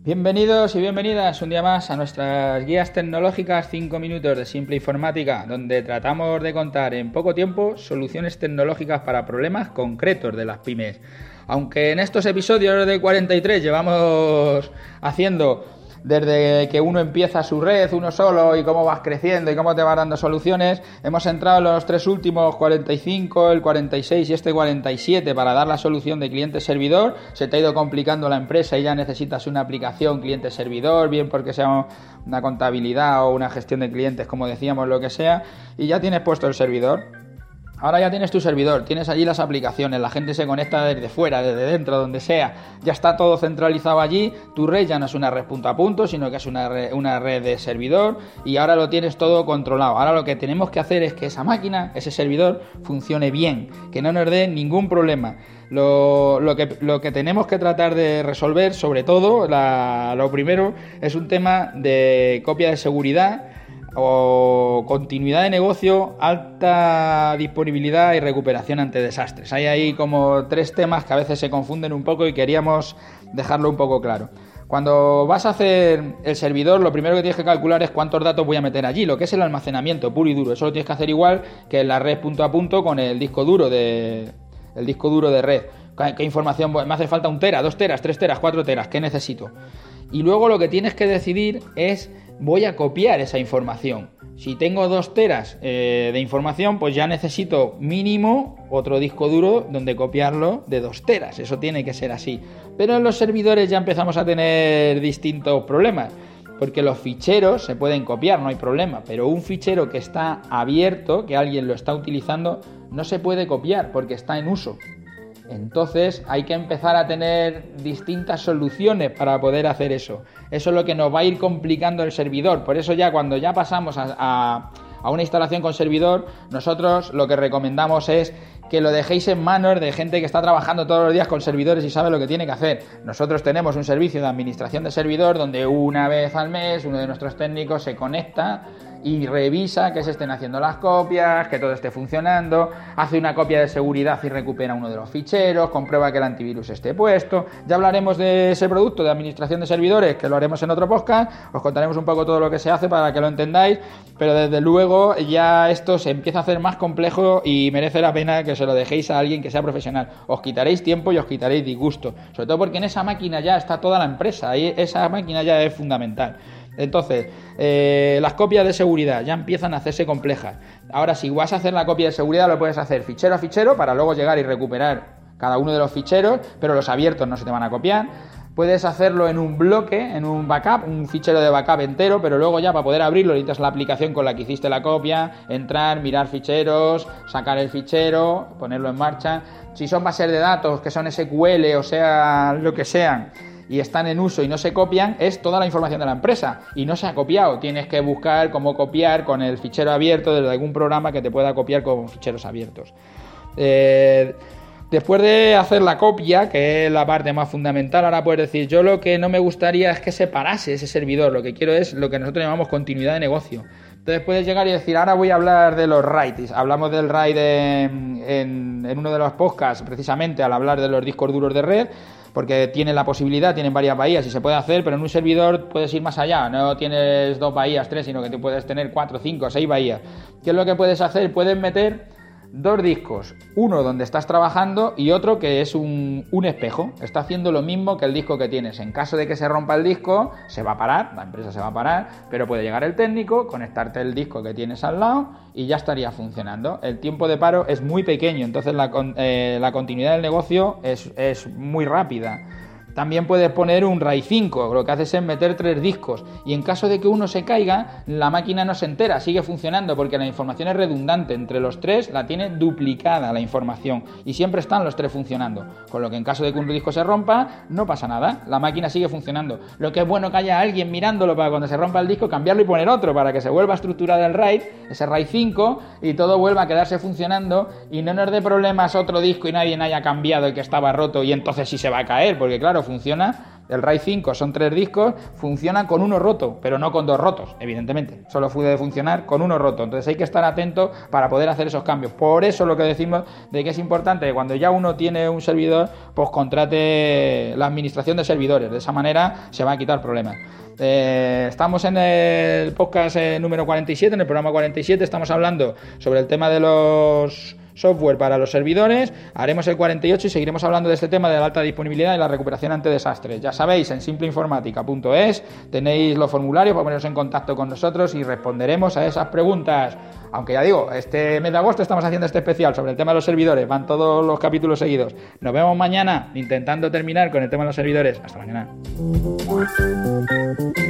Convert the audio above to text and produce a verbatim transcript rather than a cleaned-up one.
Bienvenidos y bienvenidas un día más a nuestras guías tecnológicas cinco minutos de simple informática, donde tratamos de contar en poco tiempo soluciones tecnológicas para problemas concretos de las pymes. Aunque en estos episodios de cuarenta y tres llevamos haciendo desde que uno empieza su red, uno solo, y cómo vas creciendo y cómo te vas dando soluciones, hemos entrado en los tres últimos, cuarenta y cinco, el cuarenta y seis y este cuarenta y siete, para dar la solución de cliente-servidor. Se te ha ido complicando la empresa y ya necesitas una aplicación cliente-servidor, bien porque sea una contabilidad o una gestión de clientes, como decíamos, lo que sea, y ya tienes puesto el servidor. Ahora ya tienes tu servidor, tienes allí las aplicaciones, la gente se conecta desde fuera, desde dentro, donde sea, ya está todo centralizado allí, tu red ya no es una red punto a punto, sino que es una red, una red de servidor, y ahora lo tienes todo controlado. Ahora lo que tenemos que hacer es que esa máquina, ese servidor, funcione bien, que no nos dé ningún problema. Lo, lo, que, lo que tenemos que tratar de resolver, sobre todo, la, lo primero, es un tema de copia de seguridad, o continuidad de negocio, alta disponibilidad y recuperación ante desastres. Hay ahí como tres temas que a veces se confunden un poco y queríamos dejarlo un poco claro. Cuando vas a hacer el servidor, lo primero que tienes que calcular es cuántos datos voy a meter allí, lo que es el almacenamiento puro y duro. Eso lo tienes que hacer igual que en la red punto a punto con el disco duro de, el disco duro de red. ¿Qué información? Me hace falta un tera, dos teras, tres teras, cuatro teras, ¿qué necesito? Y luego lo que tienes que decidir es: voy a copiar esa información. Si tengo dos teras eh, de información, pues ya necesito mínimo otro disco duro donde copiarlo de dos teras. Eso tiene que ser así. Pero en los servidores ya empezamos a tener distintos problemas, porque los ficheros se pueden copiar, no hay problema, pero un fichero que está abierto, que alguien lo está utilizando, no se puede copiar porque está en uso. Entonces hay que empezar a tener distintas soluciones para poder hacer eso. Eso es lo que nos va a ir complicando el servidor. Por eso ya cuando ya pasamos a, a, a una instalación con servidor, nosotros lo que recomendamos es que lo dejéis en manos de gente que está trabajando todos los días con servidores y sabe lo que tiene que hacer. Nosotros tenemos un servicio de administración de servidor donde una vez al mes uno de nuestros técnicos se conecta y revisa que se estén haciendo las copias, que todo esté funcionando, hace una copia de seguridad y recupera uno de los ficheros, comprueba que el antivirus esté puesto. Ya hablaremos de ese producto de administración de servidores, que lo haremos en otro podcast, os contaremos un poco todo lo que se hace para que lo entendáis, pero desde luego ya esto se empieza a hacer más complejo y merece la pena que se lo dejéis a alguien que sea profesional. Os quitaréis tiempo y os quitaréis disgusto, sobre todo porque en esa máquina ya está toda la empresa y esa máquina ya es fundamental. Entonces, eh, las copias de seguridad ya empiezan a hacerse complejas. Ahora, si vas a hacer la copia de seguridad, lo puedes hacer fichero a fichero para luego llegar y recuperar cada uno de los ficheros, pero los abiertos no se te van a copiar. Puedes hacerlo en un bloque, en un backup, un fichero de backup entero, pero luego ya para poder abrirlo necesitas la aplicación con la que hiciste la copia, entrar, mirar ficheros, sacar el fichero, ponerlo en marcha. Si son bases de datos que son ese cu ele o sea lo que sean, y están en uso y no se copian, es toda la información de la empresa y no se ha copiado. Tienes que buscar cómo copiar con el fichero abierto desde algún programa que te pueda copiar con ficheros abiertos. Eh, después de hacer la copia, que es la parte más fundamental, ahora puedes decir: yo lo que no me gustaría es que se parase ese servidor, lo que quiero es lo que nosotros llamamos continuidad de negocio. Entonces puedes llegar y decir: ahora voy a hablar de los RAID. Hablamos del RAID en, en, en uno de los podcasts, precisamente al hablar de los discos duros de red, porque tienen la posibilidad, tienen varias bahías y se puede hacer, pero en un servidor puedes ir más allá, no tienes dos bahías, tres, sino que tú puedes tener cuatro, cinco, seis bahías. ¿Qué es lo que puedes hacer? Puedes meter dos discos, uno donde estás trabajando y otro que es un, un espejo. Está haciendo lo mismo que el disco que tienes. En caso de que se rompa el disco, se va a parar, la empresa se va a parar, pero puede llegar el técnico, conectarte el disco que tienes al lado y ya estaría funcionando. El tiempo de paro es muy pequeño, entonces la, eh, la continuidad del negocio es, es muy rápida. También puedes poner un RAID cinco, lo que haces es meter tres discos y en caso de que uno se caiga, la máquina no se entera, sigue funcionando porque la información es redundante. Entre los tres la tiene duplicada la información y siempre están los tres funcionando, con lo que en caso de que un disco se rompa, no pasa nada, la máquina sigue funcionando. Lo que es bueno que haya alguien mirándolo para cuando se rompa el disco cambiarlo y poner otro para que se vuelva a estructurar el RAID, ese RAID cinco, y todo vuelva a quedarse funcionando y no nos dé problemas otro disco y nadie haya cambiado el que estaba roto y entonces sí se va a caer, porque claro, funciona el RAID cinco son tres discos, funcionan con uno roto, pero no con dos rotos, evidentemente. Solo puede funcionar con uno roto. Entonces hay que estar atento para poder hacer esos cambios. Por eso lo que decimos de que es importante que cuando ya uno tiene un servidor, pues contrate la administración de servidores. De esa manera se va a quitar problemas. Eh, estamos en el podcast eh, número cuarenta y siete, en el programa cuarenta y siete, estamos hablando sobre el tema de los software para los servidores. Haremos el cuarenta y ocho y seguiremos hablando de este tema de la alta disponibilidad y la recuperación ante desastres. Ya sabéis, en simple informática punto es tenéis los formularios para poneros en contacto con nosotros y responderemos a esas preguntas. Aunque ya digo, este mes de agosto estamos haciendo este especial sobre el tema de los servidores, van todos los capítulos seguidos. Nos vemos mañana intentando terminar con el tema de los servidores. Hasta mañana.